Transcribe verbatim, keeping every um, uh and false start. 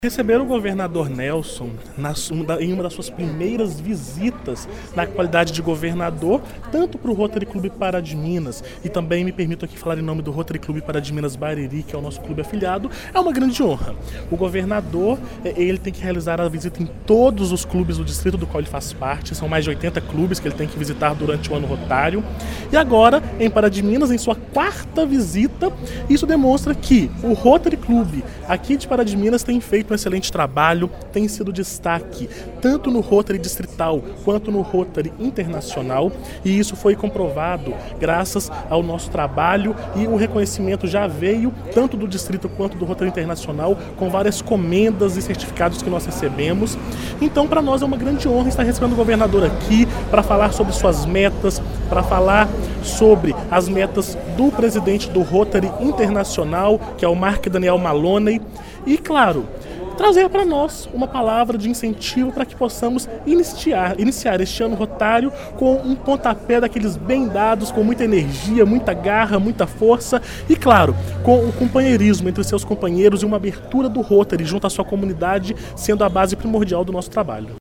Receber o governador Nelson na, em uma das suas primeiras visitas na qualidade de governador, tanto para o Rotary Clube Pará de Minas, e também me permito aqui falar em nome do Rotary Clube Pará de Minas Bariri, que é o nosso clube afiliado, é uma grande honra. O governador, ele tem que realizar a visita em todos os clubes do distrito do qual ele faz parte, são mais de oitenta clubes que ele tem que visitar durante o ano rotário, e agora, em Pará de Minas, em sua quarta visita, isso demonstra que o Rotary Clube aqui de Pará de Minas tem feito um excelente trabalho, tem sido destaque tanto no Rotary distrital quanto no Rotary internacional, e isso foi comprovado graças ao nosso trabalho, e o reconhecimento já veio tanto do distrito quanto do Rotary internacional, com várias comendas e certificados que nós recebemos. Então, para nós é uma grande honra estar recebendo o governador aqui para falar sobre suas metas, para falar sobre as metas do presidente do Rotary internacional, que é o Mark Daniel Maloney, e claro, trazer para nós uma palavra de incentivo para que possamos iniciar, iniciar este ano rotário com um pontapé daqueles bem dados, com muita energia, muita garra, muita força e, claro, com o companheirismo entre seus companheiros e uma abertura do Rotary junto à sua comunidade, sendo a base primordial do nosso trabalho.